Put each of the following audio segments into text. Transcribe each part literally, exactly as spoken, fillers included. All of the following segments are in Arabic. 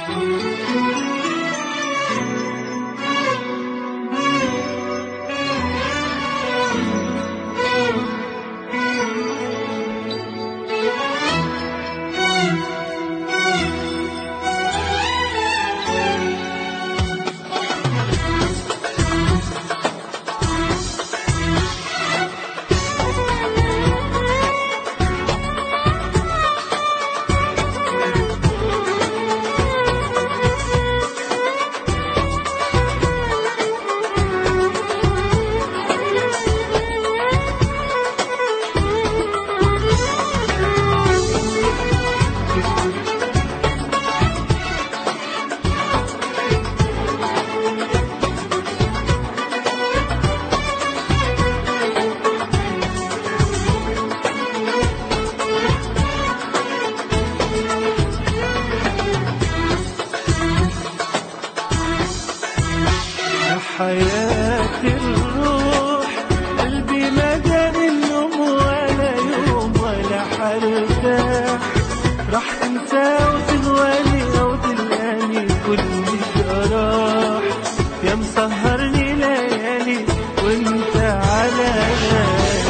حياة الروح قلبي ما دام النوم ولا يوم ولا حرتاح، راح تنسى وتغواني أو تلقاني كل جراح، يا مسهرني ليالي وانت على بالي.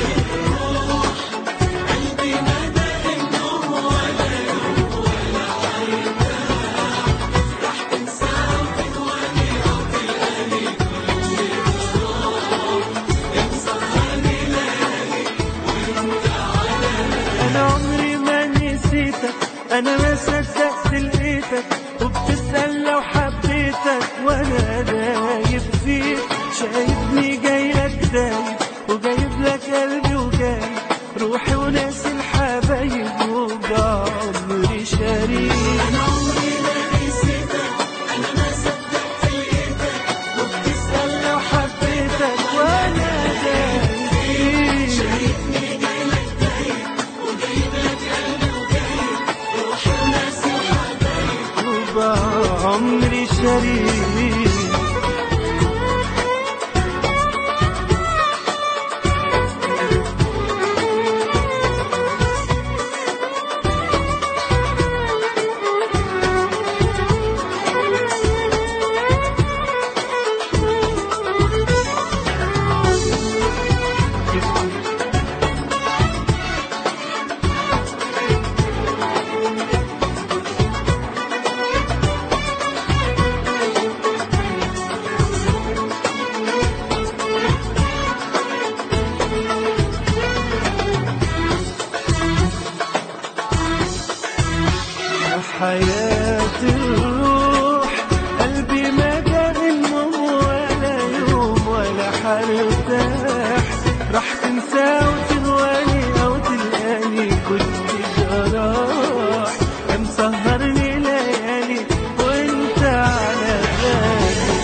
قلبي ما دام النوم ولا يوم ولا حرتاح، راح تنسى وتغواني أو تلقاني كل جراح، يا مسهرني ليالي وانت على بالي. أنا عمري ما نسيتك، أنا ما صدقت لقيتك، وبتسأل لو حبيتك وأنا دايب فيك، شايفني جايلك دايب وجايب لك قلبي وجايب روحي وناسي الحبايب وبعمري شريك. أنا عمري ما نسيتك، أنا ما صدقت لقيتك، وبتسأل لو حبيتك وأنا دايب فيك، شايفني جايلك دايب وجايب لك قلبي وجايب روحي وناسي الحبايب وبعمري شريك. حياة الروح قلبي ما دام النوم ولا يوم ولا حرتاح، راح تنسى وتغواني أو تلقاني كل جراح، يا مسهرني ليالي وانت على بالي.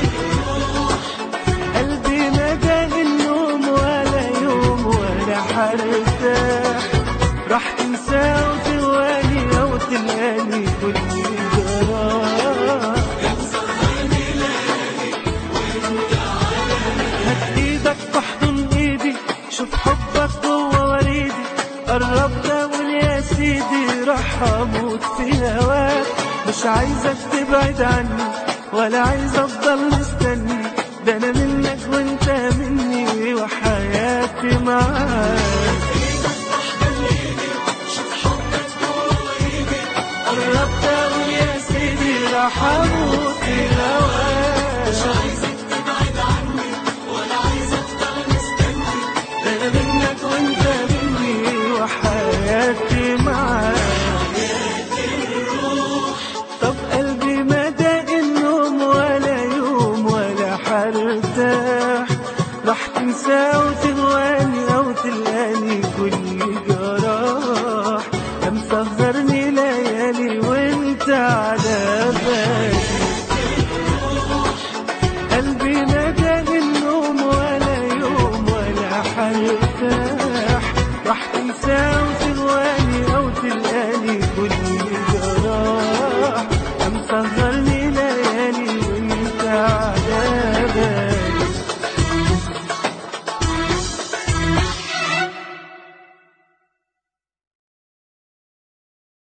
قلبي ما دام النوم ولا يوم ولا حرتاح، راح تنسى وتغواني أو تلقاني كل جراح، يا مسهرني ليالي وانت على بالي. هات ايدك تحضن ايدي، شوف حبك جوا وريدي، قربت اقول يا سيدي راح اموت في هواك، مش عايزك تبعد عني ولا عايز افضل مستني، ده انا منك وانت مني وحياتي معاك. قربت اقول يا سيدي راح اموت في هواك، مش عايزك تبعد عني ولا عايز افضل مستني، ده انا منك وانت مني وحياتي معاك. طب قلبي ما داق النوم ولا يوم ولا حرتاح، راح تنسى وتغواني او تلقاني كل جراح، يا مسهرني ليالي وانت على بالي. قلبي ما داق النوم ولا يوم ولا حرتاح، راح تنسى